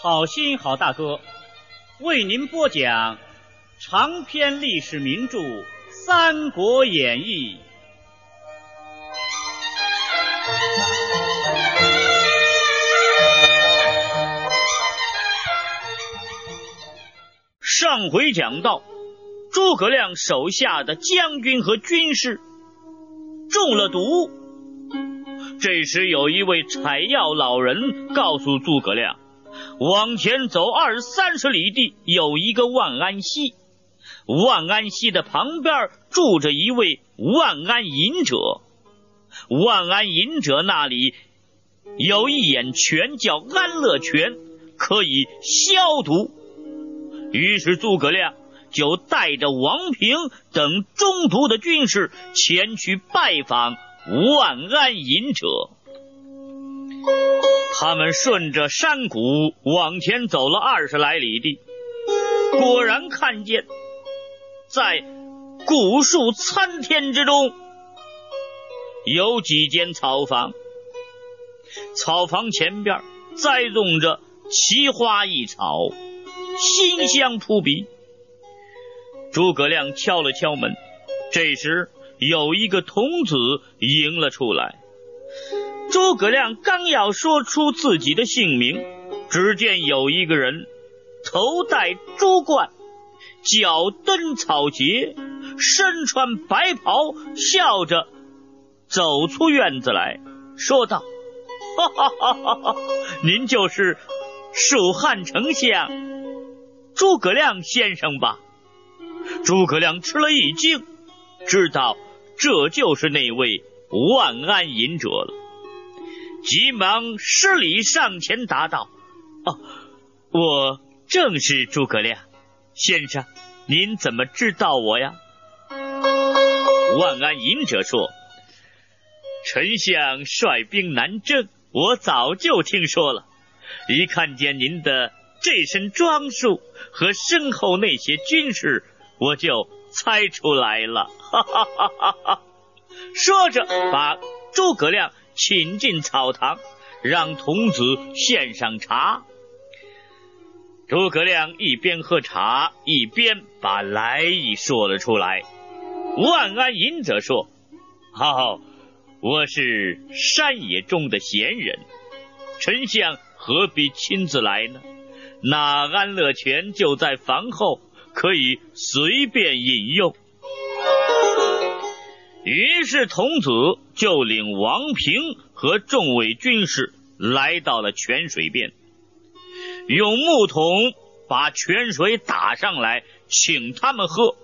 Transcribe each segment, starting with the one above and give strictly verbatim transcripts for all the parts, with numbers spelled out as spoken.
好心好大哥，为您播讲长篇历史名著《三国演义》。上回讲到，诸葛亮手下的将军和军士中了毒。这时有一位采药老人告诉诸葛亮，往前走二三十里地有一个万安溪，万安溪的旁边住着一位万安隐者，万安隐者那里有一眼泉叫安乐泉，可以消毒。于是诸葛亮就带着王平等中毒的军士前去拜访万安隐者。他们顺着山谷往前走了二十来里地，果然看见在古树参天之中有几间草房，草房前边栽种着奇花异草，馨香扑鼻。诸葛亮敲了敲门，这时有一个童子迎了出来。诸葛亮刚要说出自己的姓名，只见有一个人头戴珠冠，脚蹬草鞋，身穿白袍，笑着走出院子来，说道：哈哈哈哈哈，您就是蜀汉丞相诸葛亮先生吧？诸葛亮吃了一惊，知道这就是那位万安隐者了，急忙施礼上前答道：哦，我正是诸葛亮先生，您怎么知道我呀？万安隐者说：丞相率兵南征，我早就听说了，一看见您的这身装束和身后那些军士，我就猜出来了。哈哈哈哈哈！说着把诸葛亮请进草堂，让童子献上茶。诸葛亮一边喝茶，一边把来意说了出来。万安隐者说：哦，我是山野中的闲人，丞相何必亲自来呢？那安乐泉就在房后，可以随便饮用。于是童子就领王平和众位军士来到了泉水边，用木桶把泉水打上来，请他们喝。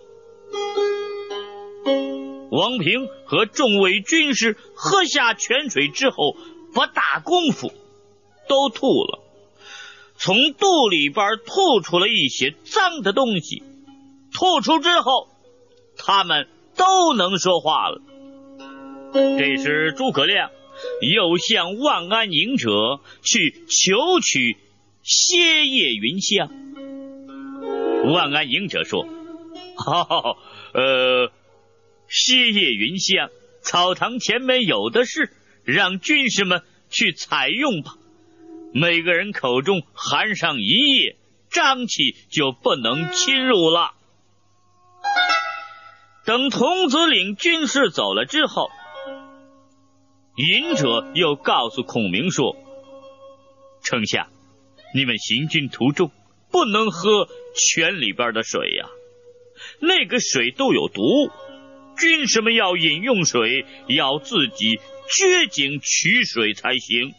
王平和众位军士喝下泉水之后，不大功夫都吐了，从肚里边吐出了一些脏的东西。吐出之后，他们都能说话了。这时诸葛亮又向万安隐者去求取歇业云香。万安隐者说：哦，呃，歇业云香草堂前面有的是，让军士们去采用吧，每个人口中含上一叶，瘴气就不能侵入了。等童子领军士走了之后，隐者又告诉孔明说：丞相，你们行军途中不能喝泉里边的水呀、啊，那个水都有毒，军士们要饮用水，要自己掘井取水才行。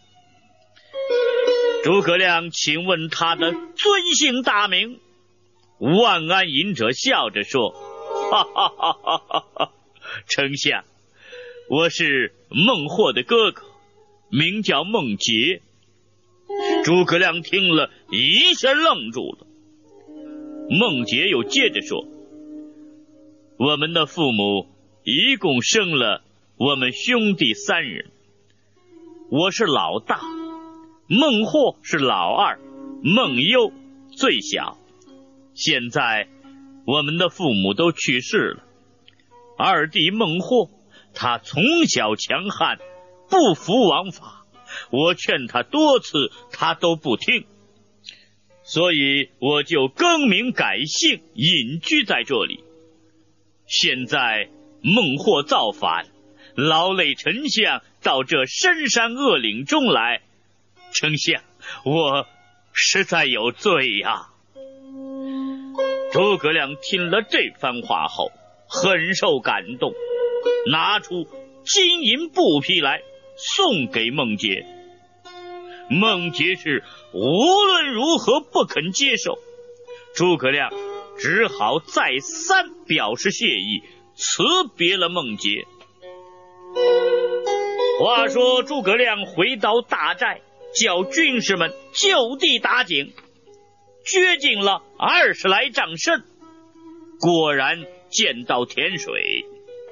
诸葛亮请问他的尊姓大名。万安隐者笑着说：哈哈哈哈哈哈，丞相，我是孟获的哥哥，名叫孟杰。诸葛亮听了一下愣住了。孟杰又接着说：我们的父母一共生了我们兄弟三人，我是老大，孟获是老二，孟优最小。现在我们的父母都去世了，二弟孟获他从小强悍，不服王法，我劝他多次他都不听。 所以我就更名改姓，隐居在这里。现在孟获造反，劳累丞相到这深山恶岭中来，丞相，我实在有罪呀、啊。诸葛亮听了这番话后，很受感动，拿出金银布匹来送给孟杰。孟杰是无论如何不肯接受，诸葛亮只好再三表示谢意，辞别了孟杰。话说诸葛亮回到大寨，叫军士们就地打井，掘进了二十来丈深，果然见到甜水。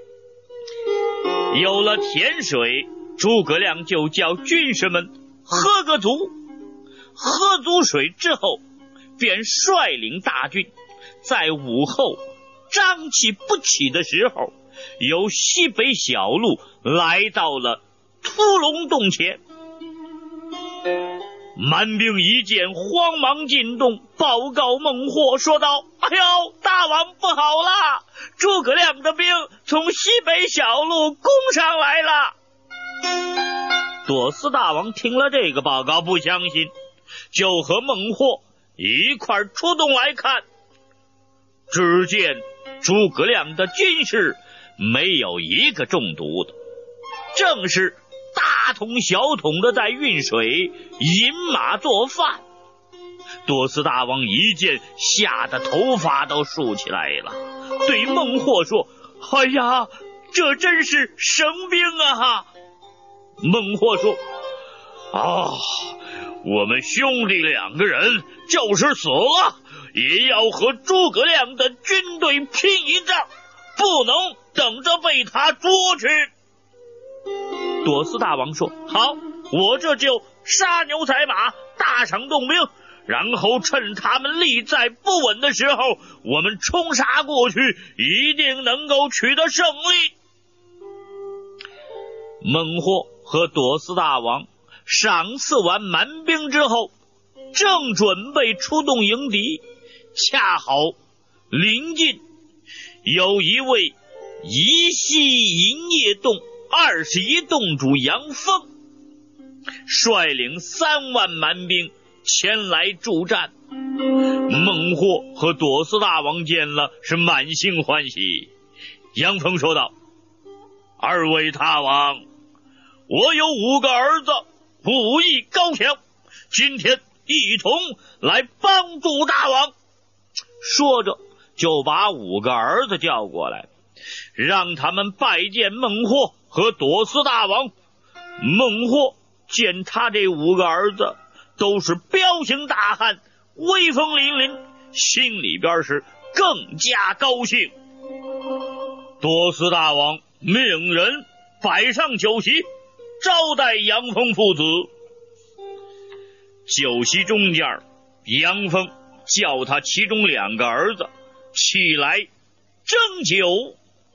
有了甜水，诸葛亮就叫军士们喝个足，喝足水之后，便率领大军在午后瘴气不起的时候，由西北小路来到了屠龙洞前。满兵一见，慌忙进洞，报告孟获，说道：哎呦，大王不好啦，诸葛亮的兵从西北小路攻上来了。朵思大王听了这个报告，不相信，就和孟获一块出洞来看。只见诸葛亮的军士没有一个中毒的，正是大桶小桶的在运水，饮马做饭。朵思大王一见，吓得头发都竖起来了，对孟获说：哎呀，这真是神兵啊！孟获说：啊，我们兄弟两个人就是死了，也要和诸葛亮的军队拼一仗，不能等着被他捉去。朵思大王说：好，我这就杀牛宰马，大赏动兵，然后趁他们力在不稳的时候，我们冲杀过去，一定能够取得胜利。孟获和朵思大王赏赐完满兵之后，正准备出动迎敌，恰好临近有一位宜西营业洞二十一洞主杨峰，率领三万蛮兵前来助战。孟获和朵思大王见了，是满心欢喜。杨峰说道：二位大王，我有五个儿子，武艺高强，今天一同来帮助大王。说着就把五个儿子叫过来，让他们拜见孟获和朵思大王。孟获见他这五个儿子都是彪形大汉，威风凛凛，心里边是更加高兴。朵思大王命人摆上酒席，招待杨峰父子。酒席中间，杨峰叫他其中两个儿子起来斟酒。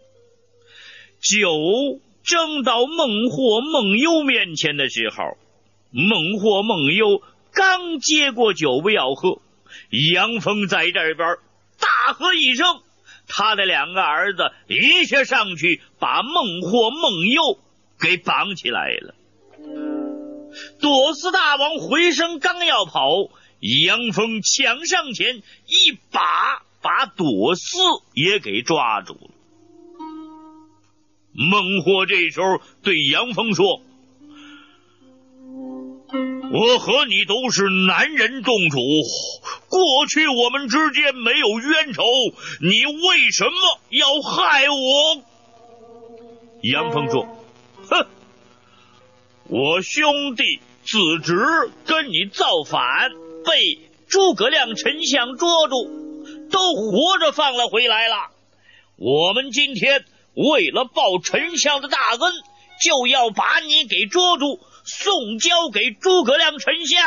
酒斟到孟获孟优面前的时候，孟获孟优刚接过酒杯要喝，杨峰在这边大喝一声，他的两个儿子一下上去把孟获孟优给绑起来了。朵思大王回身刚要跑，杨峰抢上前一把把朵思也给抓住了。孟获这时候对杨峰说：我和你都是男人宗主，过去我们之间没有冤仇，你为什么要害我？杨峰说：哼，我兄弟自知跟你造反，被诸葛亮丞相捉住，都活着放了回来了。我们今天为了报丞相的大恩，就要把你给捉住，送交给诸葛亮丞相。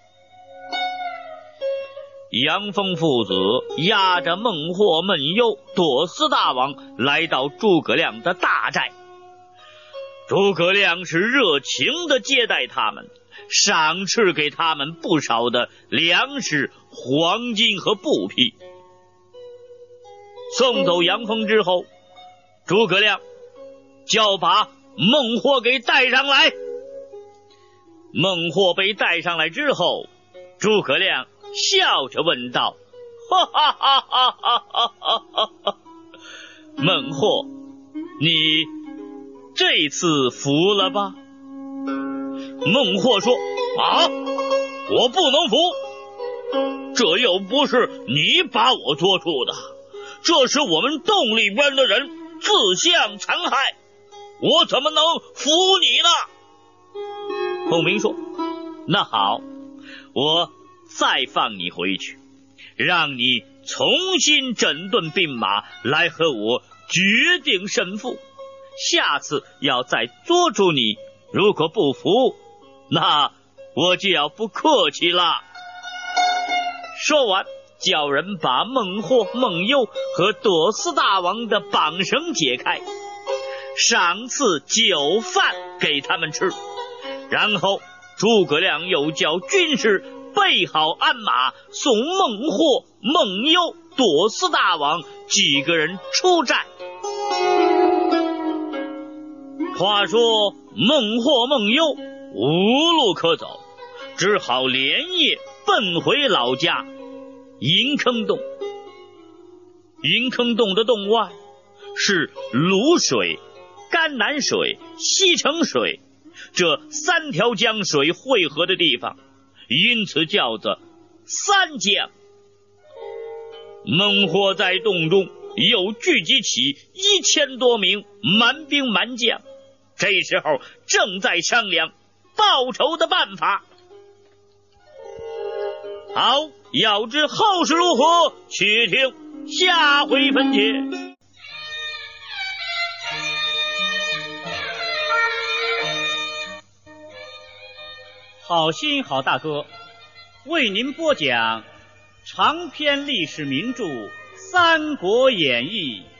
杨峰父子押着孟获孟优朵思大王来到诸葛亮的大寨。诸葛亮是热情地接待他们， 赏赐给他们不少的粮食、黄金和布匹。送走杨峰之后，诸葛亮就把孟获给带上来。孟获被带上来之后，诸葛亮笑着问道：哈哈哈哈哈哈哈哈！孟获，你这次服了吧？孟获说：啊，我不能服，这又不是你把我捉住的，这是我们洞里边的人自相残害，我怎么能服你呢？孔明说：那好，我再放你回去，让你重新整顿兵马，来和我决定胜负。下次要再捉住你，如果不服，那我就要不客气了。说完，叫人把孟获、孟优和朵思大王的绑绳解开，赏赐酒饭给他们吃。然后诸葛亮又叫军士备好鞍马，送孟获、孟优、朵思大王几个人出战。话说孟获、孟优无路可走，只好连夜奔回老家银坑洞。银坑洞的洞外是泸水、甘南水、西城水这三条江水汇合的地方，因此叫做三江。孟获在洞中又聚集起一千多名蛮兵蛮将，这时候正在商量报仇的办法。好，要知后事如何，且听下回分解。 好心好大哥为您播讲长篇历史名著《三国演义》